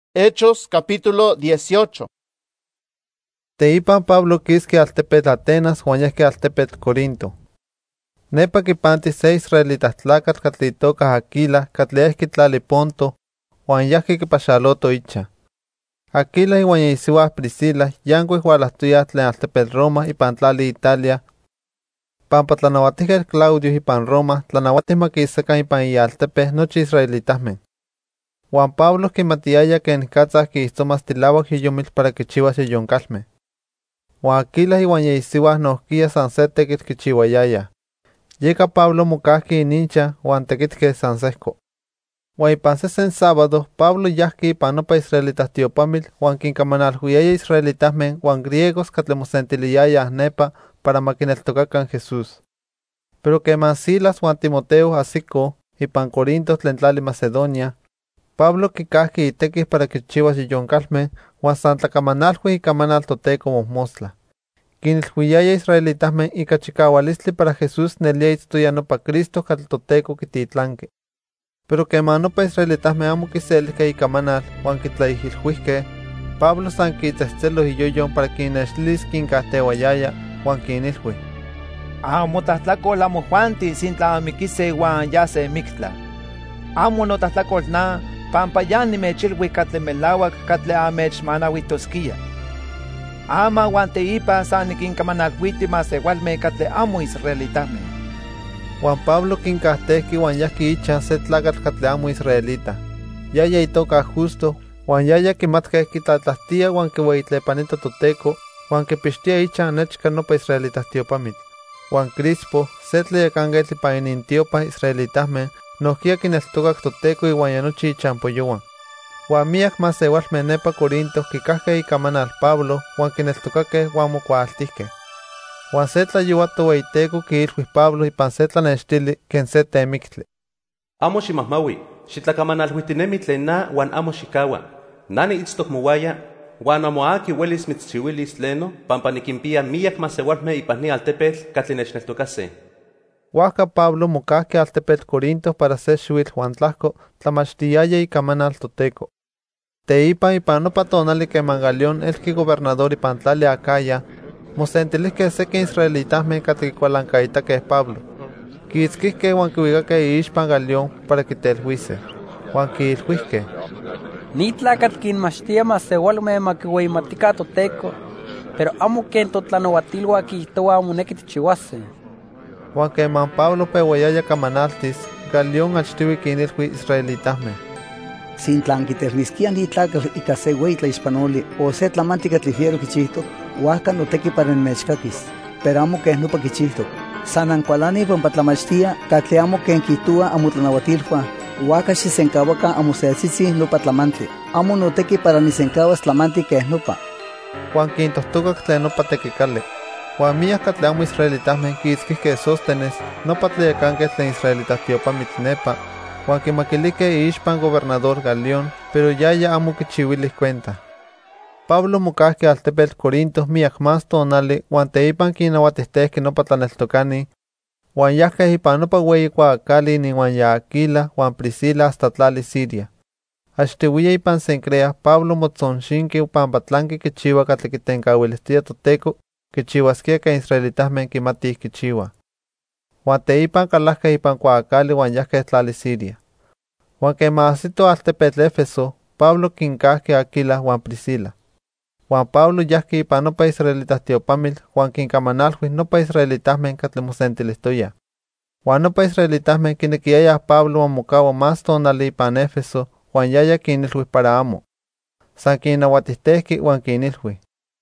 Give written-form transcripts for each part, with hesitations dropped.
Hechos capítulo 18. Teipan Pablo quisque altepetl Atenas huan yahque altepetl Corinto. Nepa kipanti se israelitas tlacatl catli itoca Aquila catli ehqui tlali Ponto huan yahque kipaxaloto icha. Aquila iuan isiuah Priscila yancuic hualahtoyah tlen altepetl Roma ipan tlali Italia. Pampa tlanauatihquetl Claudio ipan Roma tlanauatih maquisacan ipan ialtepe nochi israelitasmen. Juan Pablo quimatiaya que niccatzah quiixtomas tilauac yiyomil para quichiuas yoyoncalmeh. Juan Aquila iuan isiuah nohquia san se tequitl quichiuayayah. Yeca Pablo mocahqui inincha huan tequitque san sehco. Huan ipan sesen sábado Pablo yahqui ipan nopa israelitas tiopamil huan quincamanalhuiyaya israelitasmen huan griegos catli mosentiliyayah nepa para maquineltocacan Jesús. Pero queman Silas huan Timoteo ahsico ipan Corinto tlen tlali Macedonia, Pablo quicahqui itequih para quichiuas yoyoncalmeh huan san tlacamanalhui icamanal Toteco mojmostla. Quinilhuiyaya israelitasmen ica chicaualistli para Jesús nelia itztoya nopa Cristo catli Toteco quititlanqui. Pero queman nopa israelitasmen amo quiselihque icamanal huan quitlaihilhuihque, Pablo san quitzehtzelo iyoyon para quinnextilis quincahtiauayaya huan quinilhui: Amo tahtlacol amo Juanti sintla amikise huan yase mictla. Amo notahtlacolh na, pampa ya nimechilhui catli melauac catli amechmanauitosquia. Ama huan teipa san niquincamanalhuiti maseualmeh catli amo israelitasmeh. Juan Pablo quincahtehqui huan yahqui icha se tlacatl catli amo israelita. Yaya itoca Justo, huan yaya quimatque quitlatlahtia huan quiueyitlepanito Toteco, huan quipixtia icha nechca nopa israelitas tiopamit. Juan Crispo, se tlayacanquetl ipan inintiopa israelitasmeh, nohquia quineltocac Toteco iuan ya nochi ichampoyouan. Huan miac maseualmeh nepa Corinto quicahque icamanal Pablo huan quineltocaque huan mocuaaltihque. Huan se tlayouato ueiteco quiilhui Pablo ipan se tlanextili ken se temictli: Amo ximahmaui, xitlacamanalhuitinemi tlen na huan amo xikaua. Nani itztoc mowaya, huan amo aki uelis mitzchiuilis tleno, pampa niquimpia miac maseualmeh ipan ni altepetl catli nechneltocase. Huaca Pablo mocahque altepetl Corinto para se xuitl huan tlahco tlamachtiyaya icamanal Toteco. Teipan ipan nopa tonali queman Galión elqui gobernador ipan tlali Acaya, mosentilihque sequin israelitasmen catli quicualancaitaqueh Pablo. Quiitzquihque huan quiuicaque iixpan Galión para quitelhuise. Huan quiilhuihque: Ni tlacatl quinmachtia maseualmeh maquiueyimatica Toteco, pero amo ken totlanauatilua quihtoua moneki tichiuase. Huan queman Pablo peuayaya camanaltis, Galión achtiui quinilhui israelitasmen: Sintlan quiternisquia ni tlacatl ica se uey tlaixpanoli o se tlamanti catli fiero quichihtoc, huaca notequi para nimechcaquis, pero amo ken nopa quichihtoc. San ancualani pampa tlamachtia catli amo ken quihtua amo tlanauatilhua, huaca xisencahuaca amo seatzitzi nopa tlamantli, amo notequi para nisencahuas tlamanti keh nopa. Huan quintohtocac tlen nopa tequicali. Huan miac catli amo israelitasmen quiitzquihque Sóstenes, nopa tlayacanquetl tlen israelitas tiopamit nepa, huan quimaquilique iixpan gobernador Galión, pero yaya amo quichiuilis cuenta. Pablo mocahque altepetl Corinto miac más tonali huan teipan quinauatihtehque nopa tlaneltocani, huan yahque ipan nopa ueyi cuaacali inuan ya Aquila huan Priscila hasta tlali Siria. Achtiuiya ipan Cencrea Pablo motzonxinqui pampa tlanqui quichiua catli quitencauilistia Toteco quichiuasquia ken israelitasmen quimatih quichiua. Huan teipan calahque ipan cuaacali huan yahque tlali Siria. Huan queman ahsito altepetl Éfeso, Pablo quincahque Aquila huan Priscila. Huan Pablo yahqui ipan nopa israelitas tiopamil huan quincamanalhui nopa israelitasmen catli mosentilihtoya. Huan nopa israelitasmen quinequiyayah Pablo huan mocaua más tonali ipan Éfeso huan yaya quinilhui para amo. San quinnauatihtehqui huan quinilhui: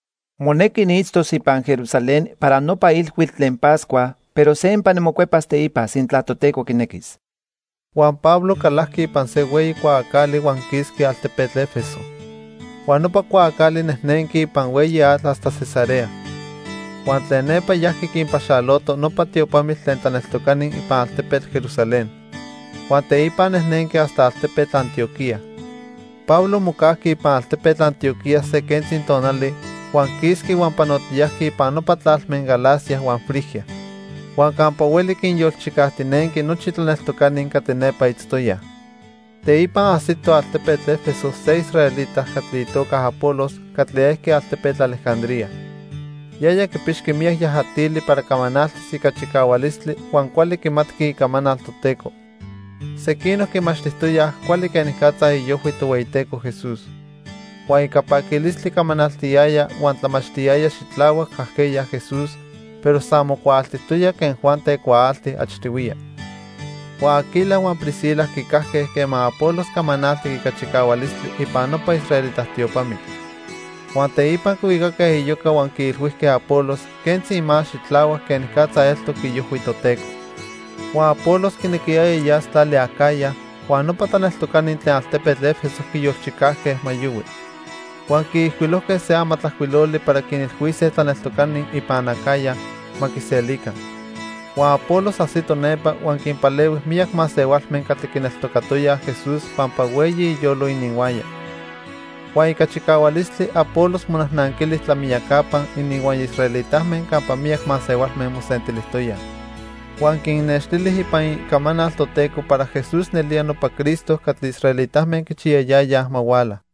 Moneki niitztos ipan Jerusalén para nopa ilhuitl tlen Pascua, pero sempa nimocuepas teipa sintla Toteco quinequis. Huan Pablo calahqui ipan se ueyi cuaacali huan quisqui altepetl Éfeso. Huan nopa cuaacali nehnenqui ipan ueyi atl hasta Cesarea. Huan tlen nepa yahqui quinpaxaloto nopa tiopamil tlen tlaneltocani ipan altepetl Jerusalén. Huan teipa nehnenqui hasta altepetl Antioquía. Pablo mocahqui ipan altepetl Antioquía se kentzin tonali, huan quisqui huan panotiyahqui ipan nopa tlalmen Galacia huan Frigia. Huan campa ueli quinyolchicahtinenqui nochi tlaneltocani catli nepa itztoyah. Teipan asito altepetl Éfeso 6 israelitas catlitoca Apolos catleesque altepetl Alejandría. Yaya kipixki miak yajatili para kamanaltis ika chikawalistli huan kuali kimatki ikamanal toteco. Sequinos kimachtihtoyah kuali kenikatza iyohui toweiteco Jesús. Huan ika pakilistli kamanaltiyaya huan tlamachtiaya xitlawak kahkeya Jesús, pero samokuaaltihtoya ken Juan tekuaalti achtiwia. Huan Aquila huan Priscila kikahkeh kema Apolos kamanalti ika chikawalistli ipan nopa israelitas tiopamik. Huan teipan kuikakeh iyoka huan kiilhuihkeh Apolos kentzi imas xitlawak kenikatza eltok iyohui toteco. Huan Apolos kinekiaya yas tlali Acaya, huan nopa tlaneltokanin tlen altepetl Éfeso kiyolchikahkeh mayuwi. Huan kiihkuilohkeh se amatlajkuiloli para kinilhuiseh tlaneltokanin ipan Acaya makiselikan. Huan Apolos asito nepa huan kinpalewih miak masewalmen katli kineltokatoyah Jesús pampa weyi iyolo ininwaya. Huan ika chikawalistli Apolos monahnankilis tlamiyakapan ininwan israelitahmen kampa miak masewalmen mosentilihtoyah. Huan kinnextilih ipan ikamanal toteco para Jesús nelia nopa Cristo katli israelitahmen kichiyayayah mawala.